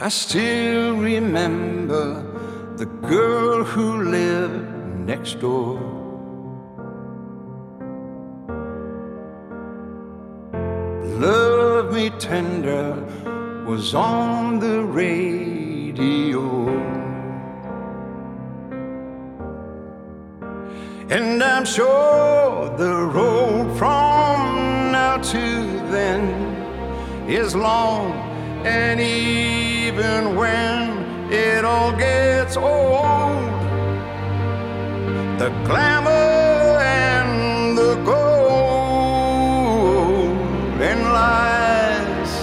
I still remember the girl who lived next door. Love Me Tender was on the radio, and I'm sure the road from now to then is long, and even when it all gets old, the glamour and the gold and lies,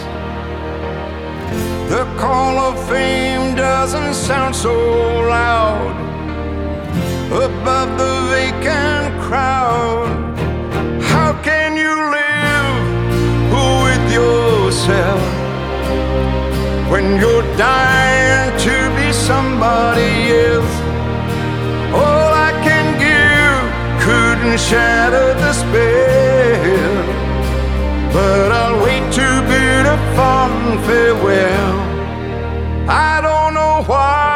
the call of fame doesn't sound so loud above the vacant crowd. How can you live with yourself when you're dying to be somebody else? All I can give couldn't shatter the spell, but I'll wait to bid a fond farewell. I don't know why.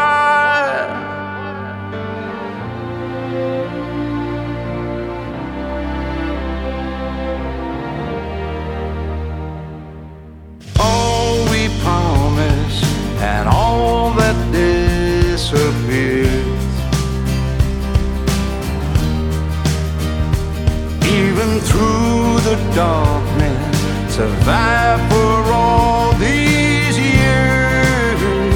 All we promised and all that disappears, even through the darkness, survive for all these years.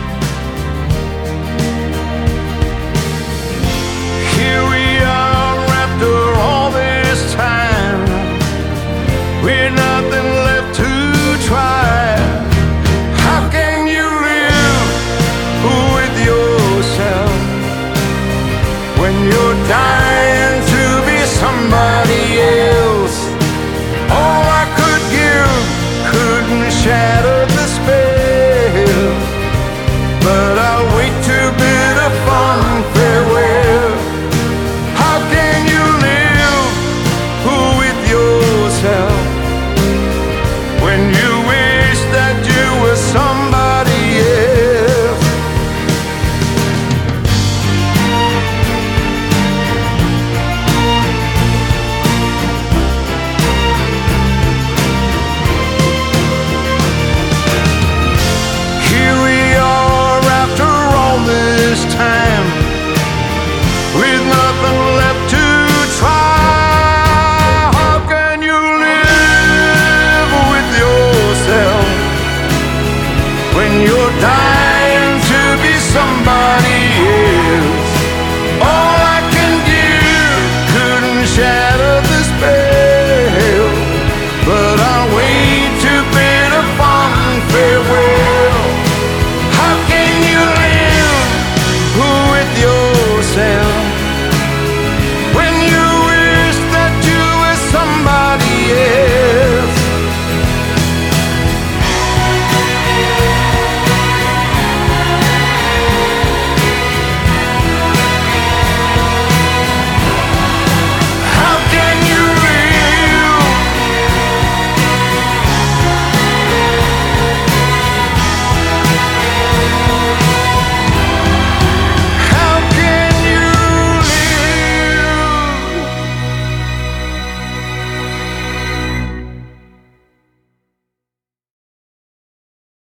Here we are after all this time, with nothing left to try. How can you live with yourself when you're dying to be somebody else? All I could give couldn't shatter the spell, but I